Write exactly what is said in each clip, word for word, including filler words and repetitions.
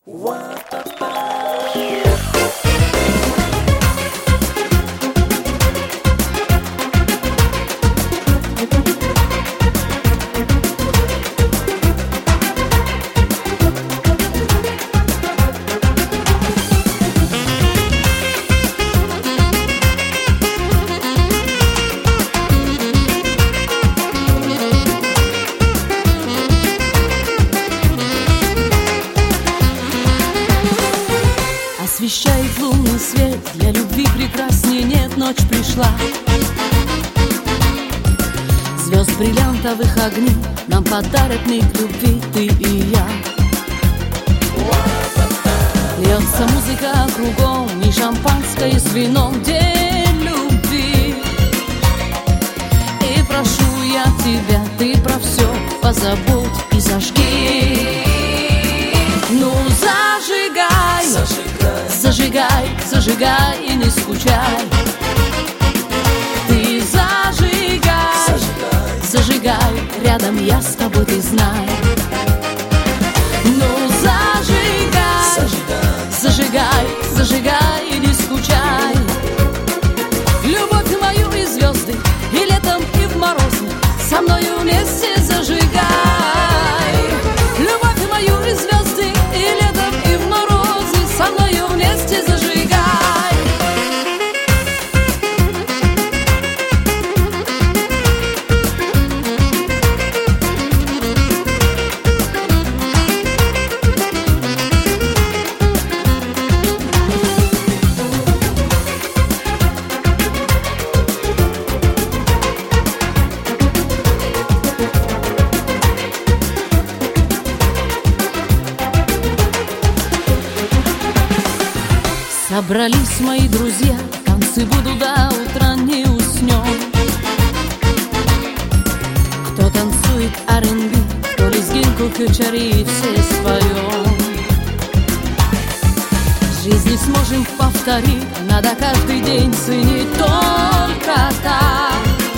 Освещает лунный свет, для любви прекраснее нет, ночь пришла. Звезд бриллиантовых огней нам подарят миг любви ты и я. Льется музыка кругом, не шампанское с вином, день любви. И прошу я тебя, ты про все позабудь и зажги. Ну зажигай, зажигай, зажигай, зажигай и не скучай. Ты зажигай, зажигай, зажигай, рядом я с тобой, ты знай. Ну зажигай, зажигай, зажигай, зажигай и не скучай. Любовь мою и звезды, и летом, и в морозы, со мною вместе зажигай. Любовь мою и звезды, и летом, и в морозы, со мною вместе зажигай. Собрались мои друзья, танцы буду до утра, не уснем. Кто танцует ар энд би, кто лезгинку, кючари, все своем. Жизнь не сможем повторить, надо каждый день ценить только так.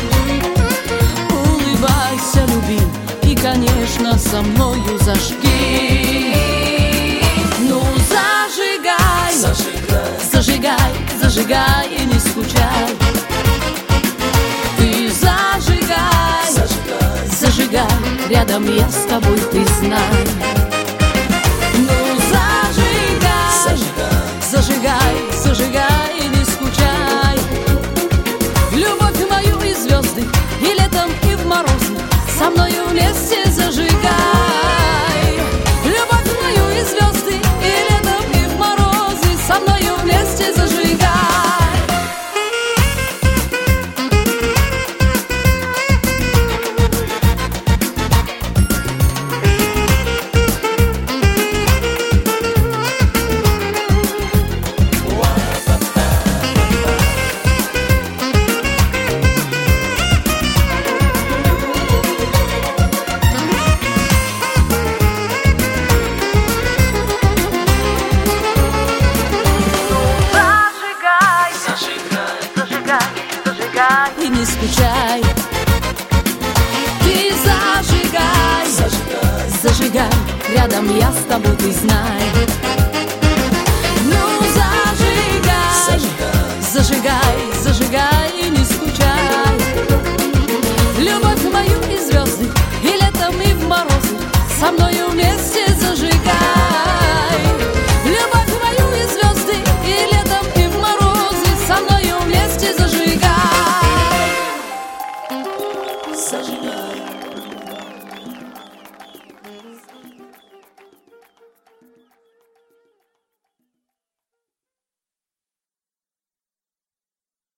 Улыбайся, люби, и, конечно, со мною зажги. Ну, зажигай, зажигай, зажигай, зажигай и не скучай. Ты зажигай, зажигай, зажигай, рядом я с тобой, ты знай. Ну зажигай, зажигай, зажигай, зажигай и не скучай. Любовь мою и звезды, и летом, и в морозы, со мною вместе зажигай. Любовь мою и звезды, и летом, и в морозы, со мною вместе зажигай. И не скучай. Ты зажигай, зажигай, зажигай, рядом я с тобой, ты знай.